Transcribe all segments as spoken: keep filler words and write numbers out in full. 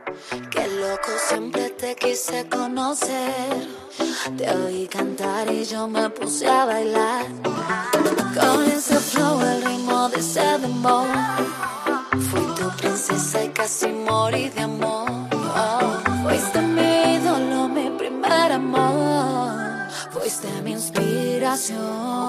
Qué loco, siempre te quise conocer. Te oí cantar y yo me puse a bailar. Con ese flow, el ritmo de ese dembow. Fui tu princesa y casi morí de amor. Oh, fuiste mi ídolo, mi primer amor. Fuiste mi inspiración.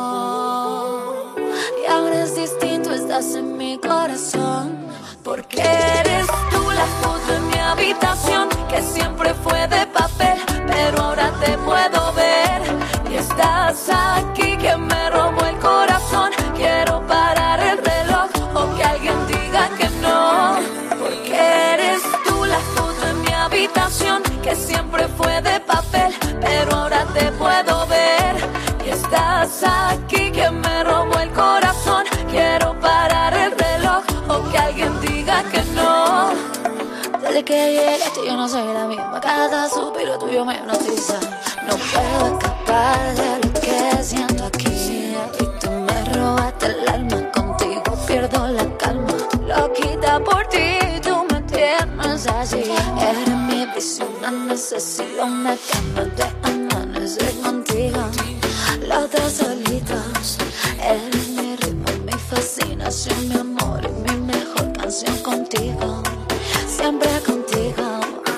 Y ahora es distinto, estás en mi corazón. Porque eres tú la foto en mi habitación, que siempre fue de papel, pero ahora te puedo ver. Y estás aquí que me robó el corazón. Quiero parar el reloj o que alguien diga que no. Porque eres tú la foto en mi habitación, que siempre fue de papel, pero ahora te puedo ver. Y estás aquí que me robó el corazón. Quiero parar el reloj o que alguien diga que no. Desde que llegaste yo no soy la misma. Cada suspiro tuyo me hipnotiza. No puedo escapar de lo que siento aquí. Y tú me robaste el alma, contigo pierdo la calma. Loquita por ti, tú me tienes así. Eres mi visión, una necesidad, una cama de amanecer contigo. Los dos solitos, eres mi ritmo, mi fascinación, mi amor y mi mejor canción contigo. Siempre contigo.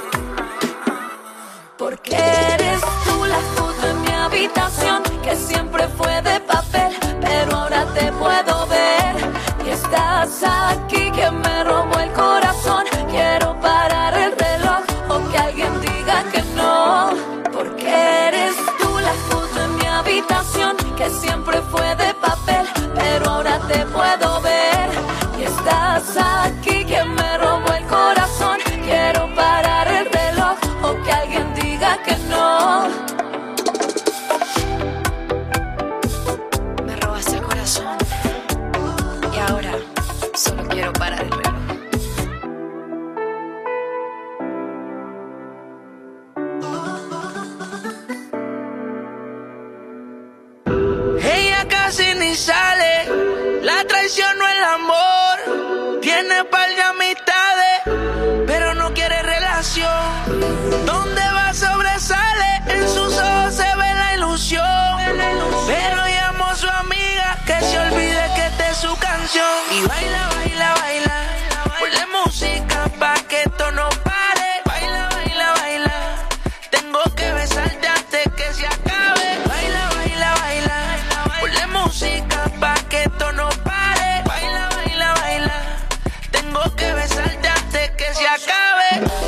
Porque eres tú la foto en mi habitación, que siempre fue de papel, pero ahora te puedo ver. Y estás aquí que me robó el corazón. Quiero parar el reloj o que alguien diga que no. Porque eres tú la foto en mi habitación, que siempre fue de papel, pero ahora te puedo ver. Y estás aquí que me robó el corazón. Quiero parar el reloj o que alguien diga que no. Me robaste el corazón y ahora solo quiero parar el reloj. Ella casi ni sale, la traición no el amor. Tiene par de amistades, pero no quiere relación. Donde va sobresale, en sus ojos se ve la ilusión. Pero llamó a su amiga que se olvide que esta es su canción. Y baila, baila, baila, ponle música pa' que esto no pare. Baila, baila, baila, tengo que besarte antes que se acabe. Baila, baila, baila, ponle música pa' que esto no pare. Baila, baila, baila, tengo que besarte antes que se acabe.